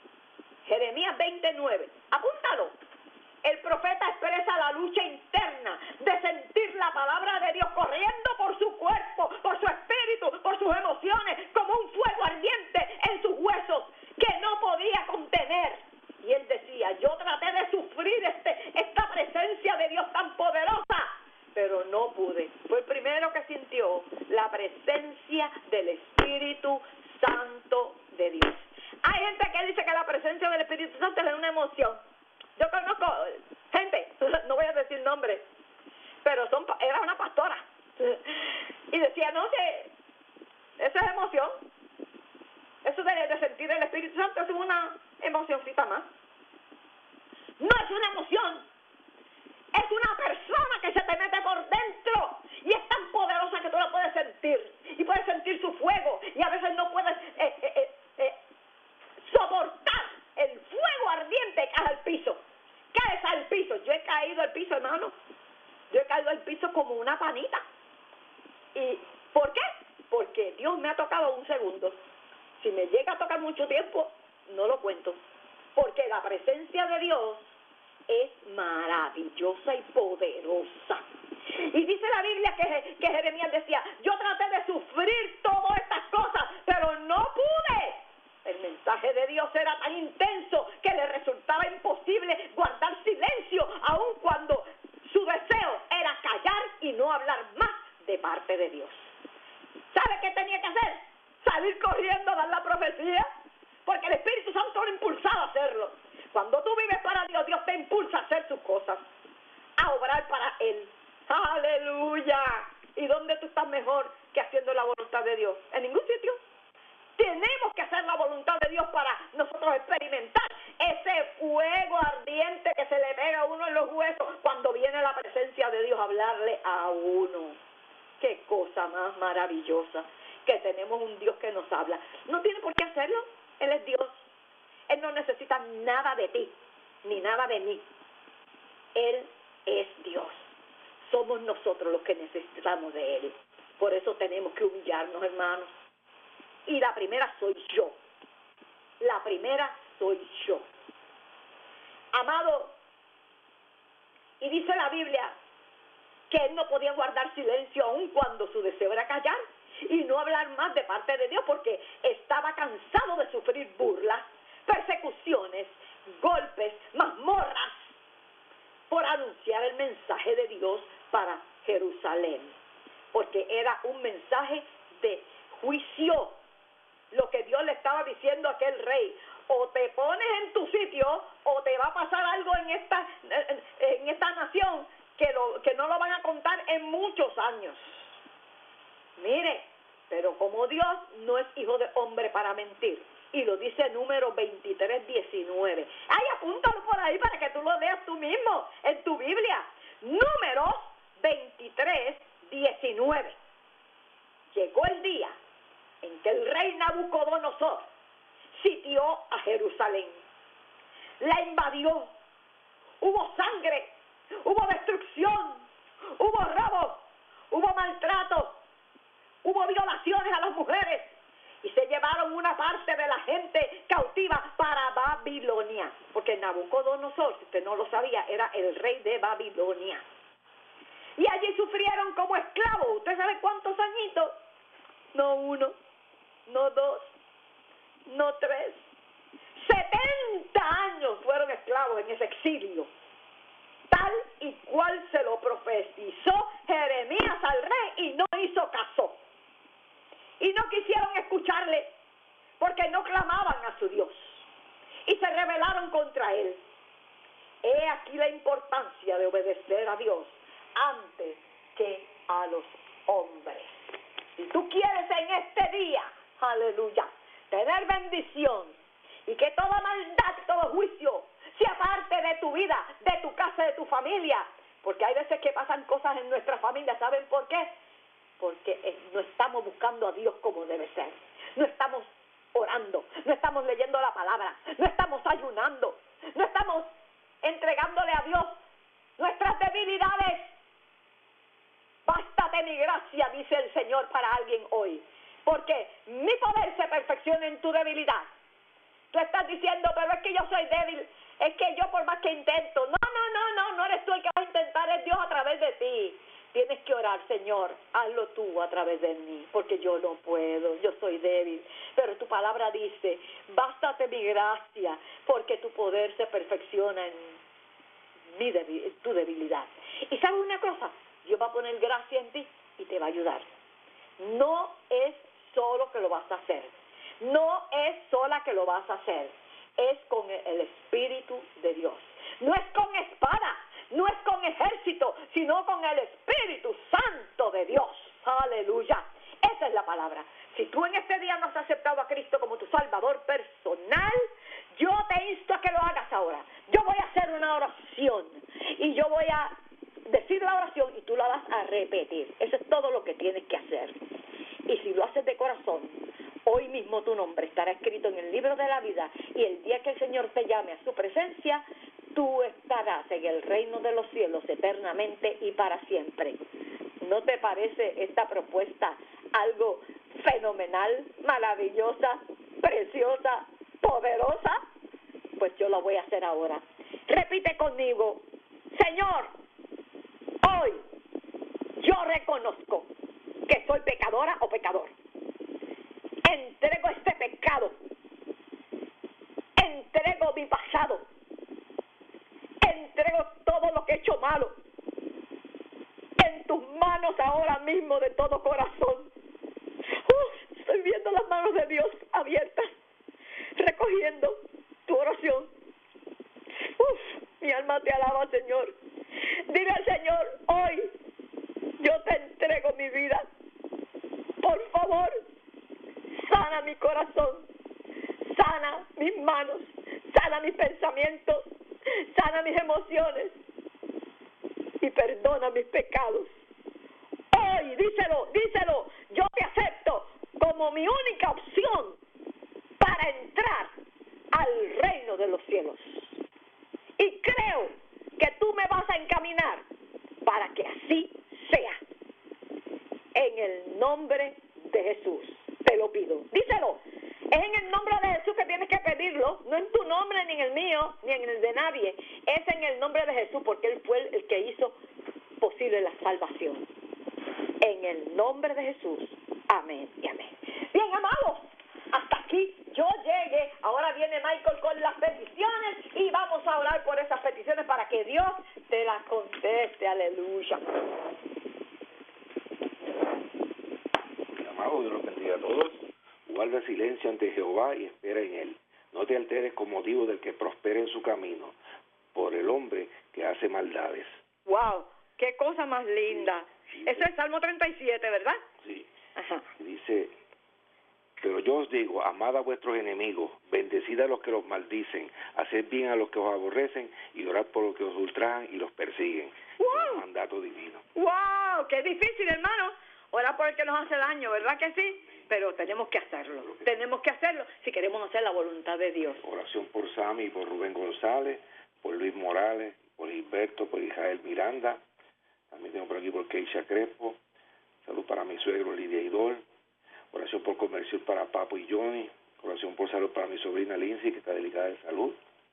apúntalo. El profeta expresa la lucha interna de sentir la palabra de Dios corriendo por su cuerpo, por su espíritu, por sus emociones, como un fuego ardiente en sus huesos que no podía contener. Y él decía: yo traté de sufrir esta presencia de Dios tan poderosa, pero no pude. Fue el primero que sintió la presencia del Espíritu Santo de Dios. Hay gente que dice que la presencia del Espíritu Santo es una emoción. Yo conozco gente, no voy a decir nombres, pero era una pastora. Y decía: no, que eso es emoción. Eso de sentir el Espíritu Santo es una emocioncita más. No es una emoción. Es una persona que se te mete por dentro y es tan poderosa que tú la puedes sentir. Y puedes sentir su fuego y a veces no puedes soportar el fuego ardiente. Caes al piso. Caes al piso. Yo he caído al piso, hermano. Yo he caído al piso como una panita. ¿Y por qué? Porque Dios me ha tocado un segundo. Si me llega a tocar mucho tiempo, no lo cuento. Porque la presencia de Dios es maravillosa y poderosa. Y dice la Biblia que Jeremías decía: yo traté de sufrir todas estas cosas, pero no pude. El mensaje de Dios era tan intenso que le resultaba imposible guardar silencio, aun cuando su deseo era callar y no hablar más de parte de Dios. ¿Sabe qué tenía que hacer? Salir corriendo a dar la profecía, porque el Espíritu Santo lo impulsaba a hacerlo. Cuando tú vives para Dios, Dios te impulsa a hacer sus cosas, a obrar para Él. ¡Aleluya! ¿Y dónde tú estás mejor que haciendo la voluntad de Dios? En ningún sitio. Tenemos que hacer la voluntad de Dios para nosotros experimentar ese fuego ardiente que se le pega a uno en los huesos cuando viene la presencia de Dios a hablarle a uno. ¡Qué cosa más maravillosa! Que tenemos un Dios que nos habla. No tiene por qué hacerlo. Él es Dios. Él no necesita nada de ti, ni nada de mí. Él es Dios. Somos nosotros los que necesitamos de Él. Por eso tenemos que humillarnos, hermanos. Y la primera soy yo. La primera soy yo. Amado, y dice la Biblia que él no podía guardar silencio aun cuando su deseo era callar y no hablar más de parte de Dios, porque estaba cansado de sufrir burlas, persecuciones, golpes, mazmorras, por anunciar el mensaje de Dios para Jerusalén, porque era un mensaje de juicio. Lo que Dios le estaba diciendo a aquel rey: o te pones en tu sitio o te va a pasar algo en esta nación que no lo van a contar en muchos años. Mire, pero como Dios no es hijo de hombre para mentir, y lo dice Número 23:19. Ay, apúntalo por ahí para que tú lo leas tú mismo en tu Biblia. Números 23:19. Llegó el día en que el rey Nabucodonosor sitió a Jerusalén. La invadió. Hubo sangre, hubo destrucción, hubo robos, hubo maltrato, hubo violaciones a las mujeres y se llevaron una parte de la gente cautiva para Babilonia, porque Nabucodonosor, si usted no lo sabía, era el rey de Babilonia. Y allí sufrieron como esclavos. ¿Usted sabe cuántos añitos? No 1, no 2, no 3. 70 años fueron esclavos en ese exilio. Tal y cual se lo profetizó Jeremías al rey y no hizo caso. Y no quisieron escucharle porque no clamaban a su Dios. Y se rebelaron contra él. He aquí la importancia de obedecer a Dios antes que a los hombres. Si tú quieres en este día, aleluya, tener bendición y que toda maldad, todo juicio se aparte de tu vida, de tu casa, de tu familia, porque hay veces que pasan cosas en nuestra familia. ¿Saben por qué? Porque no estamos buscando a Dios como debe ser, no estamos orando, no estamos leyendo la palabra, no estamos ayunando, no estamos entregándole a Dios nuestras debilidades. Bástate mi gracia, dice el Señor para alguien hoy, porque mi poder se perfecciona en tu debilidad. Tú estás diciendo, pero es que yo soy débil, es que yo por más que intento. No eres tú el que va a intentar, es Dios a través de ti. Tienes que orar, Señor, hazlo tú a través de mí, porque yo no puedo, yo soy débil. Pero tu palabra dice, bástate mi gracia, porque tu poder se perfecciona en tu debilidad. Y ¿sabes una cosa? Dios va a poner gracia en ti y te va a ayudar. No es solo que lo vas a hacer, no es sola que lo vas a hacer, es con el Espíritu de Dios. No es con espada, no es con ejército, sino con el Espíritu Santo de Dios. Aleluya. Esa es la palabra. Si tú en este día no has aceptado a Cristo como tu Salvador personal, yo te insto a que lo hagas ahora. Yo voy a hacer una oración y yo voy a decir la oración y tú la vas a repetir. Eso es todo lo que tienes que hacer. Y si lo haces de corazón, hoy mismo tu nombre estará escrito en el libro de la vida, y el día que el Señor te llame a su presencia, tú estarás en el reino de los cielos eternamente y para siempre. ¿No te parece esta propuesta algo fenomenal, maravillosa, preciosa, poderosa? Pues yo la voy a hacer ahora. Repite conmigo: Señor, hoy yo reconozco que soy pecadora o pecador. Entrego este pecado. Entrego mi pasado. Entrego todo lo que he hecho malo en tus manos ahora mismo de todo corazón. Estoy viendo las manos de Dios abiertas, recogiendo tu oración. Mi alma te alaba, Señor. Dile al Señor: hoy yo te entrego mi vida. Por favor, sana mi corazón, sana mis manos, sana mis pensamientos, sana mis emociones y perdona mis pecados. Hoy, díselo, yo te acepto como mi única opción para entrar al reino de los cielos. Y creo que tú me vas a encaminar para que así sea. En el nombre de Jesús te lo pido. Díselo. Es en el nombre de Jesús que tienes que pedirlo, no en tu nombre, ni en el mío, ni en el de nadie. Es en el nombre de Jesús, porque Él fue el que hizo posible la salvación. En el nombre de Jesús. Amén y amén. Bien, amados, hasta aquí yo llegué. Ahora viene Michael con las peticiones y vamos a orar por esas peticiones para que Dios te las conteste. Aleluya. Amado, Dios los bendiga a todos. Guarda silencio ante Jehová y espera en Él. No te alteres con motivo del que prospere en su camino, por el hombre que hace maldades. Wow, Qué cosa más linda. Sí, Eso es Salmo 37, ¿verdad? Sí. Ajá. Dice, pero yo os digo, amad a vuestros enemigos, bendecid a los que los maldicen, haced bien a los que os aborrecen y orad por los que os ultrajan y los persiguen. ¡Wow! Es un mandato divino. ¡Wow! ¡Qué difícil, hermano! Orar por el que nos hace daño, ¿verdad que sí? Pero tenemos que hacerlo. Tenemos que hacerlo si queremos hacer la voluntad de Dios. Oración por Sammy, por Rubén González, por Luis Morales, por Gilberto, por Israel Miranda. También tengo por aquí por Keisha Crespo. Salud para mi suegro Lidia Idol. Oración por comercio para Papo y Johnny. Oración por salud para mi sobrina Lindsay, que está delicada de salud.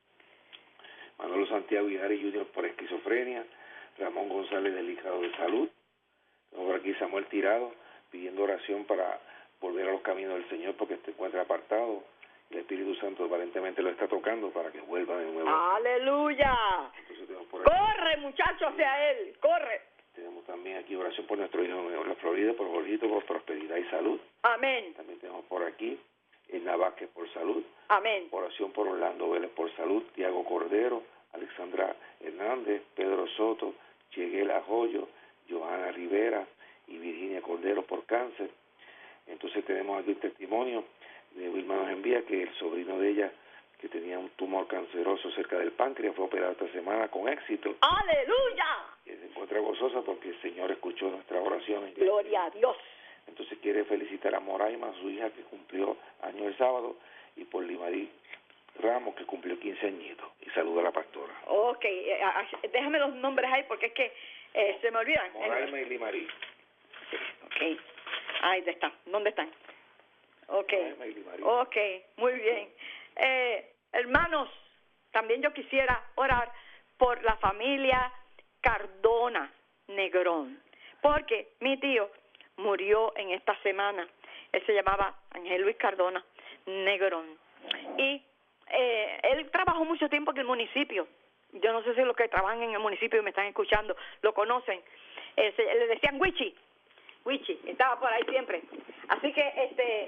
Manolo Santiago y Harry Jr. por esquizofrenia. Ramón González, delicado de salud. Tengo por aquí Samuel Tirado, pidiendo oración para volver a los caminos del Señor, porque se encuentra apartado. El Espíritu Santo aparentemente lo está tocando para que vuelva de nuevo. ¡Aleluya! Entonces tenemos por aquí, ¡Corre, muchacho, hacia Él! ¡Corre! tenemos también aquí oración por nuestro hijo en la Florida, por Jorgito, por prosperidad y salud. Amén. También tenemos por aquí Elna Vázquez por salud. Amén. Oración por Orlando Vélez por salud, Tiago Cordero, Alexandra Hernández, Pedro Soto, Cheguel Ajoyo, Johanna Rivera y Virginia Cordero por cáncer. Entonces tenemos aquí el testimonio de Wilma nos envía que el sobrino de ella, que tenía un tumor canceroso cerca del páncreas, fue operado esta semana con éxito. ¡Aleluya! Y se encuentra gozosa porque el Señor escuchó nuestras oraciones. Gloria a Dios. Entonces quiere felicitar a Moraima, su hija, que cumplió año el sábado, y por Limarí Ramos, que cumplió 15 añitos. Y saluda a la pastora. Ok, déjame los nombres ahí porque es que se me olvidan. Moraima y Limarí. Ok, ahí está. ¿Dónde están? Ok, Moraima y Limarí. ok, muy bien. Hermanos, también yo quisiera orar por la familia Cardona Negrón, porque mi tío murió en esta semana. Él se llamaba Ángel Luis Cardona Negrón y él trabajó mucho tiempo en el municipio. Yo no sé si los que trabajan en el municipio y me están escuchando lo conocen. Le decían Wichi, estaba por ahí siempre. Así que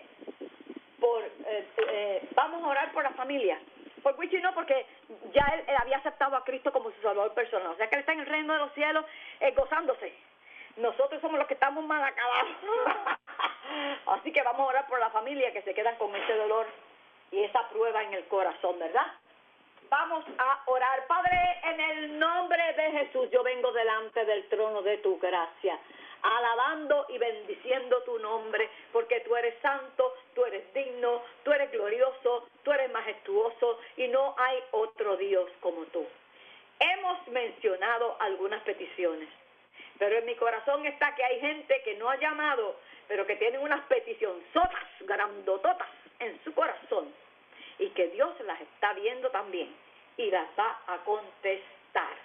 vamos a orar por la familia. Por Wichi no, porque ya él había aceptado a Cristo como su salvador personal. O sea que él está en el reino de los cielos gozándose. Nosotros somos los que estamos mal acabados. Así que vamos a orar por la familia que se quedan con ese dolor y esa prueba en el corazón, ¿verdad? Vamos a orar. Padre, en el nombre de Jesús, yo vengo delante del trono de tu gracia, alabando y bendiciendo tu nombre, porque tú eres santo, tú eres digno, tú eres glorioso, tú eres majestuoso y no hay otro Dios como tú. Hemos mencionado algunas peticiones, pero en mi corazón está que hay gente que no ha llamado, pero que tienen unas peticionzotas, grandototas en su corazón, y que Dios las está viendo también y las va a contestar.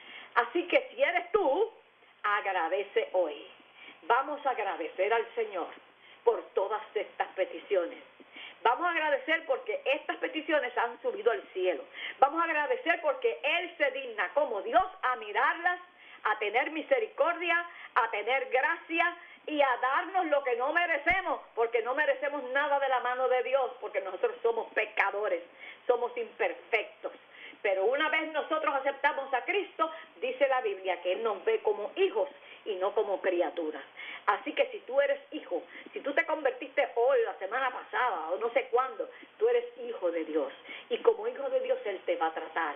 Así que si eres tú, agradece hoy. Vamos a agradecer al Señor por todas estas peticiones. Vamos a agradecer porque estas peticiones han subido al cielo. Vamos a agradecer porque Él se digna como Dios a mirarlas, a tener misericordia, a tener gracia y a darnos lo que no merecemos, porque no merecemos nada de la mano de Dios, porque nosotros somos pecadores, somos imperfectos. Pero una vez nosotros aceptamos a Cristo, dice la Biblia que Él nos ve como hijos y no como criaturas. Así que si tú eres hijo, si tú te convertiste hoy, la semana pasada, o no sé cuándo, tú eres hijo de Dios. Y como hijo de Dios, Él te va a tratar.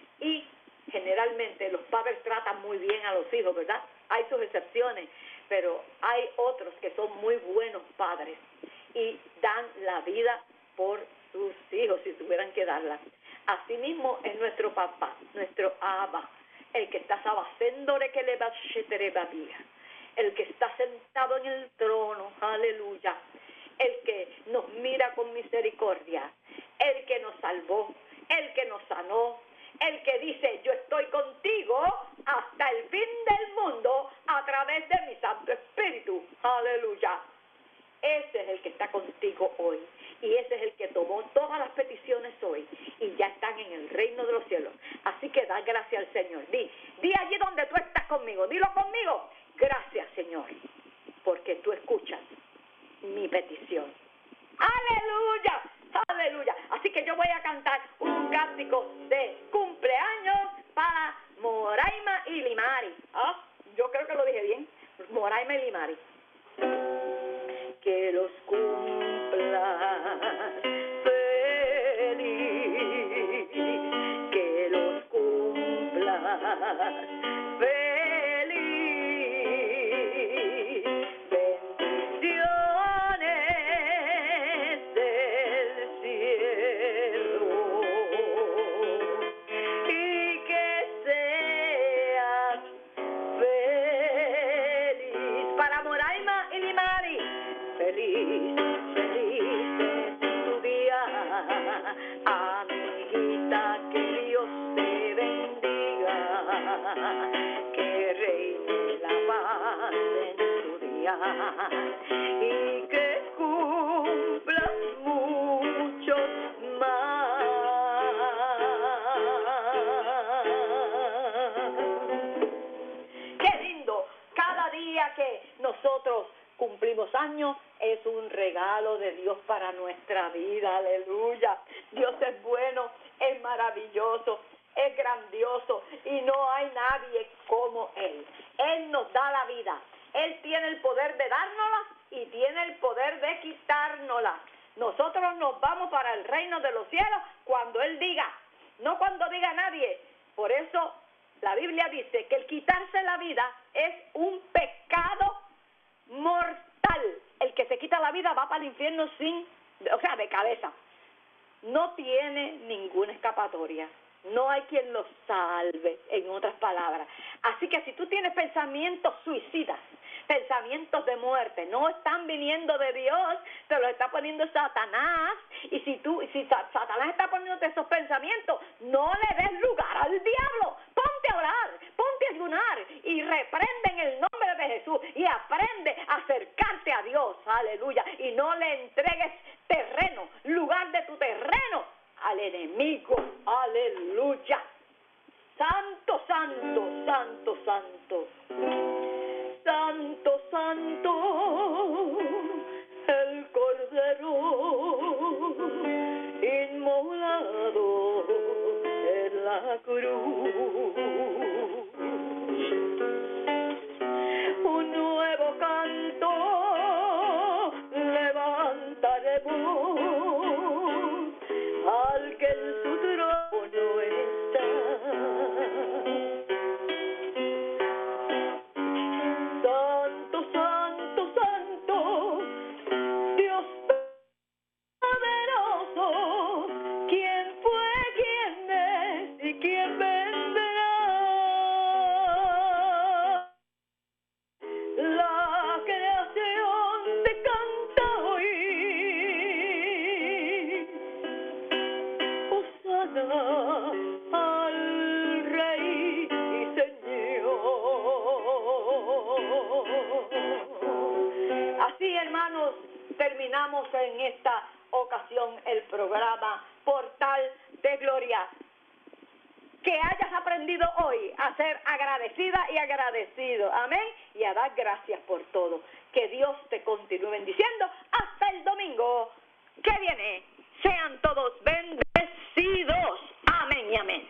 Y generalmente los padres tratan muy bien a los hijos, ¿verdad? Hay sus excepciones, pero hay otros que son muy buenos padres y dan la vida por sus hijos si tuvieran que darla. Asimismo es nuestro papá, nuestro Abba, el que está sabacéndole que le va a vida, el que está sentado en el trono, aleluya, el que nos mira con misericordia, el que nos salvó, el que nos sanó, el que dice, yo estoy contigo hasta el fin del mundo a través de mi Santo Espíritu, aleluya. Ese es el que está contigo hoy y ese es el que tomó todas las peticiones hoy y ya están en el reino de los cielos. Así que da gracias al Señor. Di allí donde tú estás conmigo, dilo conmigo. Gracias, Señor, porque tú escuchas mi petición. ¡Aleluya! ¡Aleluya! Así que yo voy a cantar un cántico de cumpleaños para Moraima y Limari. yo creo que lo dije bien, Moraima y Limari. Que los cumplas feliz, que los cumplas feliz, bendiciones del cielo, y que seas feliz. Para Moraima y Limari, feliz, feliz es tu día, amiguita, que Dios te bendiga, que reine la paz en tu día y que cumplas muchos más. Qué lindo, cada día que nosotros cumplimos años es un regalo de Dios para nuestra vida, aleluya. Dios es bueno, es maravilloso, es grandioso y no hay nadie como Él. Él nos da la vida, Él tiene el poder de dárnosla y tiene el poder de quitárnosla. Nosotros nos vamos para el reino de los cielos cuando Él diga, no cuando diga nadie. Por eso la Biblia dice que el quitarse la vida es un pecado mortal. El que se quita la vida va para el infierno de cabeza. No tiene ninguna escapatoria. No hay quien lo salve, en otras palabras. Así que si tú tienes pensamientos suicidas, pensamientos de muerte, no están viniendo de Dios, te los está poniendo Satanás. Y si Satanás está poniéndote esos pensamientos, no le des lugar al diablo. Ponte a orar, ponte a ayunar y reprende en el nombre de Jesús y aprende a acercarte a Dios, aleluya, y no le entregues terreno, lugar de tu terreno al enemigo, aleluya. Santo, santo, santo, santo, santo, santo, el Cordero inmolado en la cruz. Un nuevo canto levantaremos al que en su trono está. Santo, santo, santo, Dios poderoso, ¿quién fue, quién es y quién vendrá? La creación te canta hoy, Hosana al Rey y Señor. Así, hermanos, terminamos en esta ocasión el programa Portal de Gloria. Que hayas aprendido hoy a ser agradecida y agradecido, amén, y a dar gracias por todo. Que Dios te continúe bendiciendo hasta el domingo que viene. Sean todos bendecidos, amén y amén.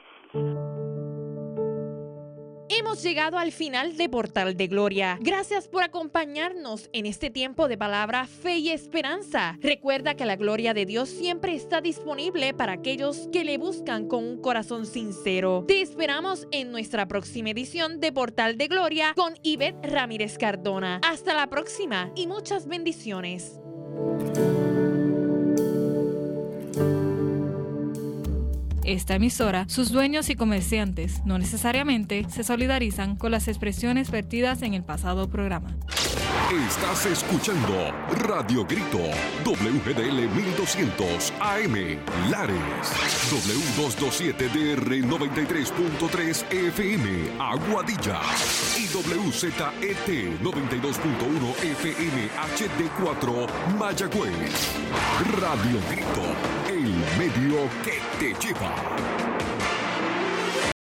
Hemos llegado al final de Portal de Gloria. Gracias por acompañarnos en este tiempo de palabra, fe y esperanza. Recuerda que la gloria de Dios siempre está disponible para aquellos que le buscan con un corazón sincero. Te esperamos en nuestra próxima edición de Portal de Gloria con Ivette Ramírez Cardona. Hasta la próxima y muchas bendiciones. Esta emisora, sus dueños y comerciantes no necesariamente se solidarizan con las expresiones vertidas en el pasado programa. Estás escuchando Radio Grito, WGDL 1200 AM, Lares, W227DR 93.3 FM, Aguadilla, y WZET 92.1 FM HD4, Mayagüez. Radio Grito, el medio que te lleva.